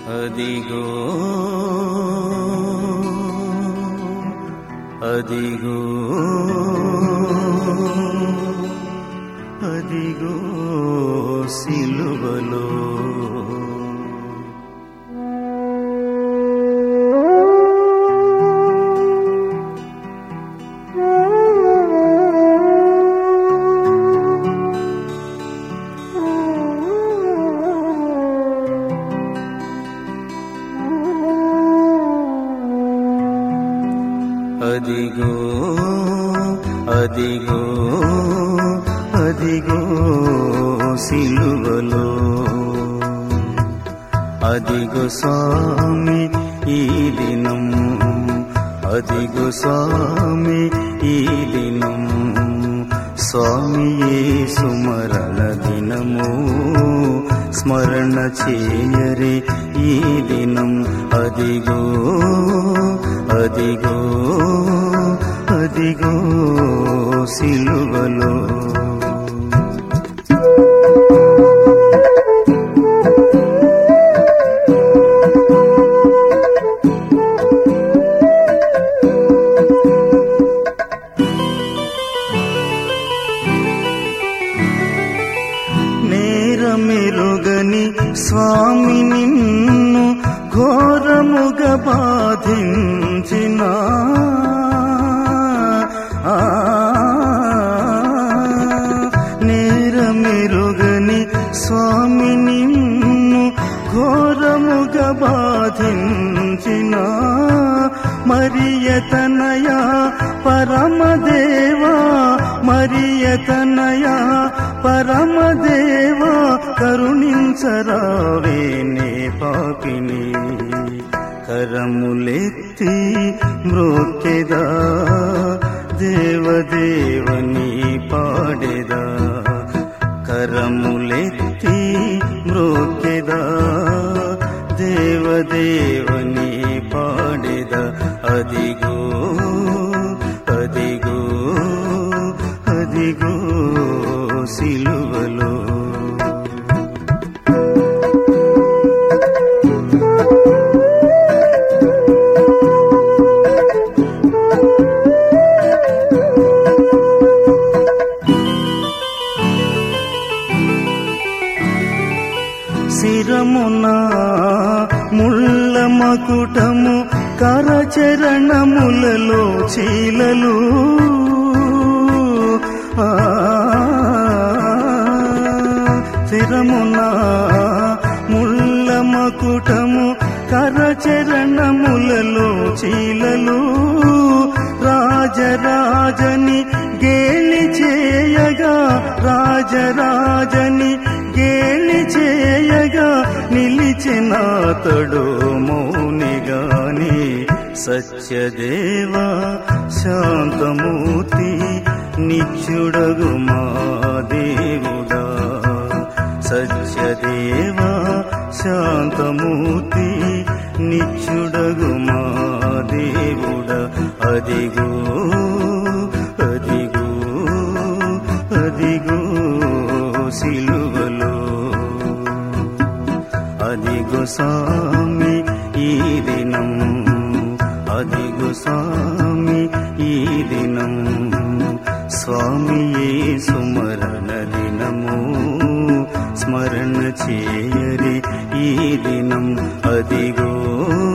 అదిగో అదిగో అదిగో సిలువలో అదిగో అదిగో అదిగో సిలువలో అదిగో స్వామి ఈ దినం అదిగో స్వామి ఈ దినం స్వామి యేసు మరణ దినము స్మరణ చేయరే ఈ దినం అదిగో అదిగో అదిగో సిలువలో నేరమెరుగని స్వామి నిన్ను ఘోరముగా బాధించిన నేరమెరుగని స్వామి నిన్ను ఘోరముగా బాధించిన మరియతనయ పరమదేవా మరియతనయ పరమదేవా కరుణించరావే నే పాపిని కరములెత్తి మ్రోక్కెదా దేవదేవని పాడెదా కరములెత్తి మ్రోక్కెదా దేవదేవని పాడెదా అదిగో అదిగో అదిగో సిలువలో శిరమున ముళ్ళ మకుటము కరచరణములలో చీలలు శిరమున ముళ్ళ మకుటము కరచరణములలో చీలలు రాజరాజని గేలి చేయగా రాజరాజని గేలి చేయగా నిలిచినాతడు మౌనిగాని సత్యదేవ శాంతమూర్తి నిత్యుడగు మా దేవుడా సత్యదేవ శాంతమూర్తి నిత్యుడగు మా దేవుడా అదిగో అదిగో అదిగో సిలువలో అదిగో స్వామి ఈ దినం అదిగో స్వామి ఈ దినం స్వామి యేసు మరణ దినము స్మరణ చేయరే ఈ దినం అదిగో